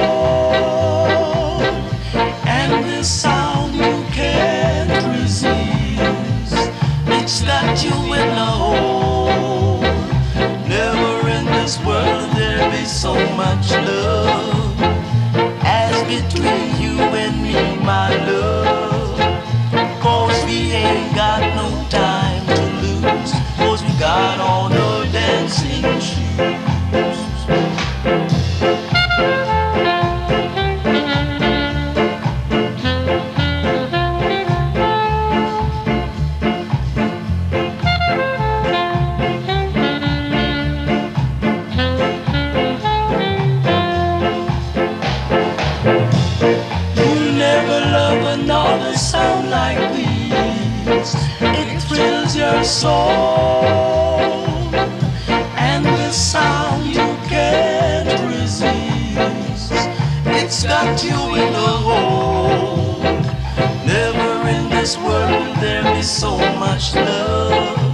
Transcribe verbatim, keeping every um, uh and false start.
and this sound you can't resist. It's got you in a hole. Never in this world there be so much love as between you and me, my love. Cause we ain't got no time to lose. Cause we got on our dancing shoes. Another sound like these, it thrills your soul, and the sound you can't resist. It's got you in a hole. Never in this world there be so much love